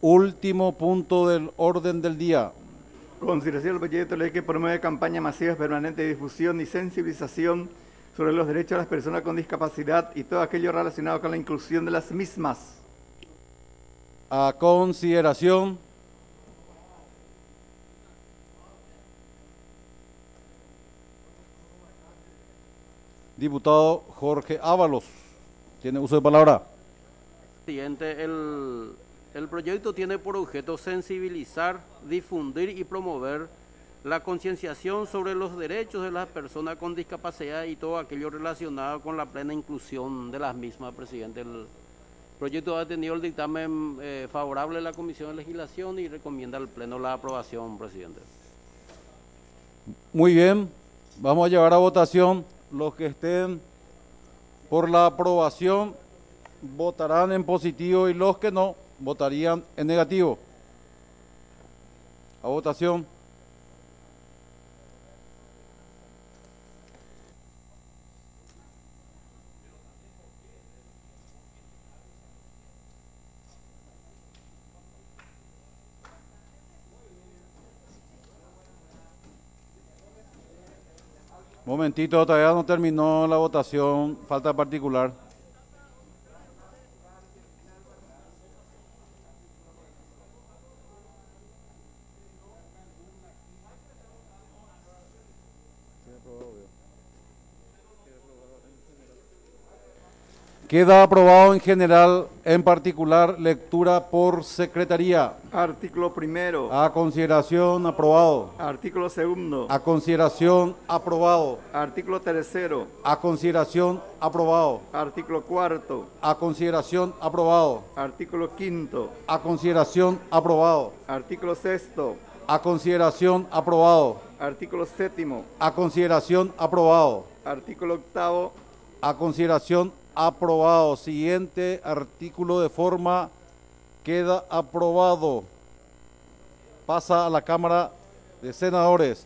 Último punto del orden del día. Consideración del proyecto de ley que promueve campañas masivas permanentes de difusión y sensibilización sobre los derechos de las personas con discapacidad y todo aquello relacionado con la inclusión de las mismas. A consideración. Diputado Jorge Ábalos, tiene uso de palabra. Presidente, el proyecto tiene por objeto sensibilizar, difundir y promover la concienciación sobre los derechos de las personas con discapacidad y todo aquello relacionado con la plena inclusión de las mismas, presidente. El proyecto ha tenido el dictamen favorable de la Comisión de Legislación y recomienda al Pleno la aprobación, presidente. Muy bien, vamos a llevar a votación. Los que estén por la aprobación votarán en positivo y los que no votarían en negativo. A votación. Momentito, todavía no terminó la votación, falta particular. Queda aprobado en general, en particular, lectura por secretaría. Artículo primero. A consideración, aprobado. Artículo segundo. A consideración, aprobado. Artículo tercero. A consideración, aprobado. Artículo cuarto. A consideración, aprobado. Artículo quinto. A consideración, aprobado. Artículo sexto. A consideración, aprobado. Artículo séptimo. A consideración, aprobado. Artículo octavo. A consideración, aprobado. Siguiente artículo de forma queda aprobado. Pasa a la Cámara de Senadores.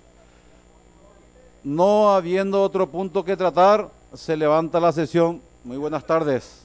No habiendo otro punto que tratar, se levanta la sesión. Muy buenas tardes.